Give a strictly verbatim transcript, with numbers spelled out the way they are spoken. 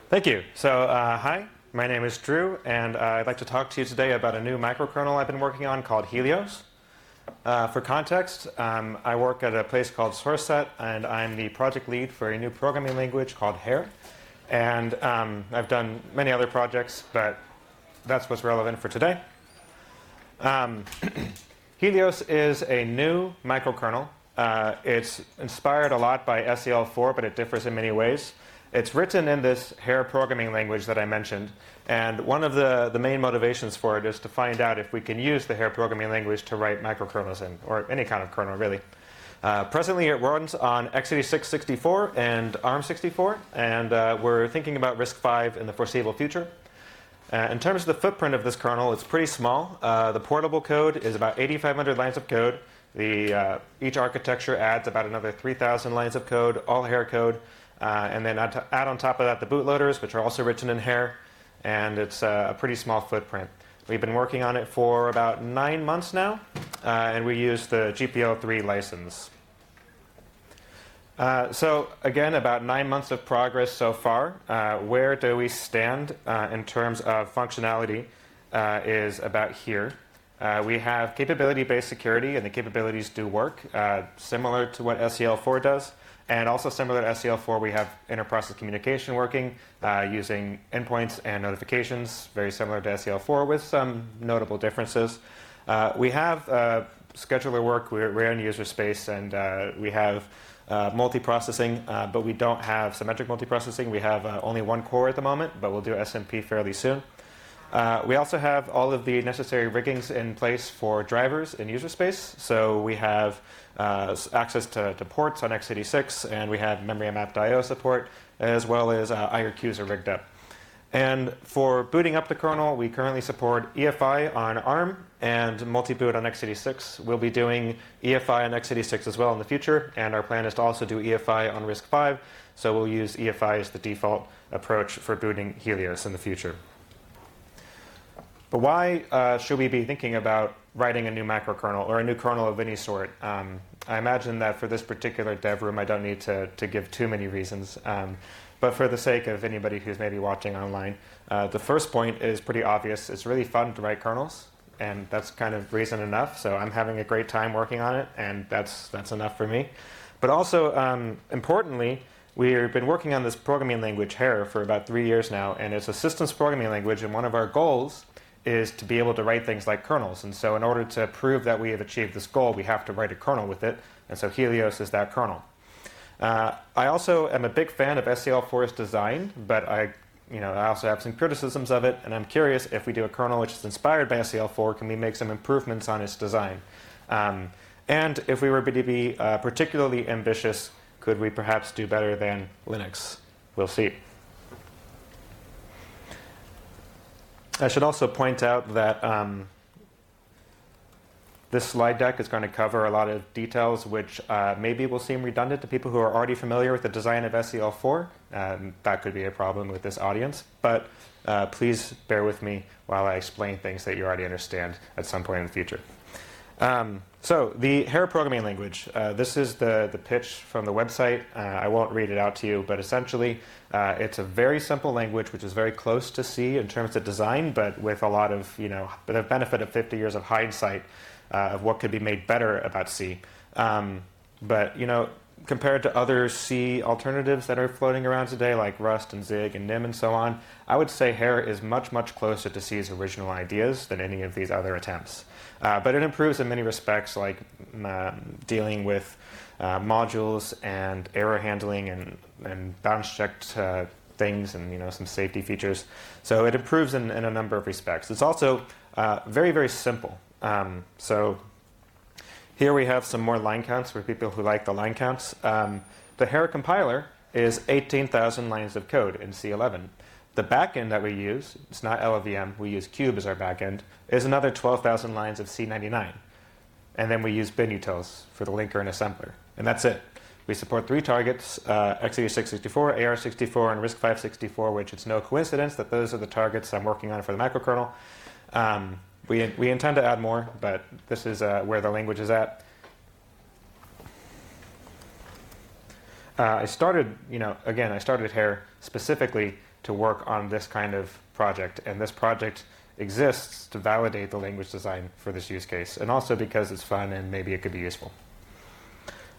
Thank you. So, uh, hi, my name is Drew, and uh, I'd like to talk to you today about a new microkernel I've been working on called Helios. Uh, for context, um, I work at a place called SourceSet, and I'm the project lead for a new programming language called Hare. And um, I've done many other projects, but that's what's relevant for today. Um, Helios is a new microkernel. Uh, it's inspired a lot by S E L four, but it differs in many ways. It's written in this Hare programming language that I mentioned, and one of the, the main motivations for it is to find out if we can use the Hare programming language to write microkernels in, or any kind of kernel, really. Uh, presently, it runs on x eighty-six sixty-four and ARM sixty-four, and uh, we're thinking about RISC-V in the foreseeable future. Uh, in terms of the footprint of this kernel, it's pretty small. Uh, the portable code is about eighty-five hundred lines of code. The, uh, each architecture adds about another three thousand lines of code, all Hare code. Uh, and then add, add on top of that the bootloaders, which are also written in Hare, and it's uh, a pretty small footprint. We've been working on it for about nine months now, uh, and we use the G P L three license. Uh, so again, about nine months of progress so far. Uh, where do we stand uh, in terms of functionality uh, is about here. Uh, we have capability-based security, and the capabilities do work, uh, similar to what S E L four does. And also similar to S E L four, we have inter-process communication working uh, using endpoints and notifications, very similar to S E L four with some notable differences. Uh, we have uh, scheduler work, we're, we're in user space, and uh, we have uh, multiprocessing, uh, but we don't have symmetric multiprocessing. We have uh, only one core at the moment, but we'll do S M P fairly soon. Uh, we also have all of the necessary riggings in place for drivers in user space. So we have uh, access to, to ports on x eighty-six, and we have memory mapped I O support, as well as uh, I R Qs are rigged up. And for booting up the kernel, we currently support E F I on ARM and multi-boot on x eighty-six. We'll be doing E F I on x eighty-six as well in the future, and our plan is to also do E F I on RISC-V. So we'll use E F I as the default approach for booting Helios in the future. But why uh, should we be thinking about writing a new macrokernel or a new kernel of any sort? Um, I imagine that for this particular dev room, I don't need to, to give too many reasons. Um, but for the sake of anybody who's maybe watching online, uh, the first point is pretty obvious. It's really fun to write kernels, and that's kind of reason enough. So I'm having a great time working on it, and that's, that's enough for me. But also, um, importantly, we've been working on this programming language, Hare, for about three years now, and it's a systems programming language, and one of our goals is to be able to write things like kernels. And so in order to prove that we have achieved this goal, we have to write a kernel with it. And so Helios is that kernel. Uh, I also am a big fan of S E L four's design, but I, you know, I also have some criticisms of it. And I'm curious, if we do a kernel which is inspired by S E L four, can we make some improvements on its design? Um, and if we were to be uh, particularly ambitious, could we perhaps do better than Linux? We'll see. I should also point out that um, this slide deck is going to cover a lot of details which uh, maybe will seem redundant to people who are already familiar with the design of S E L four. Um, that could be a problem with this audience. But uh, please bear with me while I explain things that you already understand at some point in the future. Um, so the Hare programming language, uh, this is the, the pitch from the website. Uh, I won't read it out to you, but essentially uh, it's a very simple language which is very close to C in terms of design, but with a lot of, you know, the benefit of fifty years of hindsight uh, of what could be made better about C. Um, but, you know, compared to other C alternatives that are floating around today, like Rust and Zig and Nim and so on, I would say Hare is much, much closer to C's original ideas than any of these other attempts. Uh, but it improves in many respects, like um, dealing with uh, modules and error handling and, and bounce-checked uh, things and, you know, some safety features. So it improves in, in a number of respects. It's also uh, very, very simple. Um, so here we have some more line counts for people who like the line counts. Um, the Hare compiler is eighteen thousand lines of code in C eleven. The backend that we use, it's not L L V M, we use Cube as our backend, is another twelve thousand lines of C ninety-nine. And then we use binutils for the linker and assembler. And that's it. We support three targets, uh, x eighty-six sixty-four, A R sixty-four, and RISC-V sixty-four, which it's no coincidence that those are the targets I'm working on for the macrokernel. Um, we, we intend to add more, but this is uh, where the language is at. Uh, I started, you know, again, I started Hare specifically to work on this kind of project, and this project exists to validate the language design for this use case, and also because it's fun and maybe it could be useful.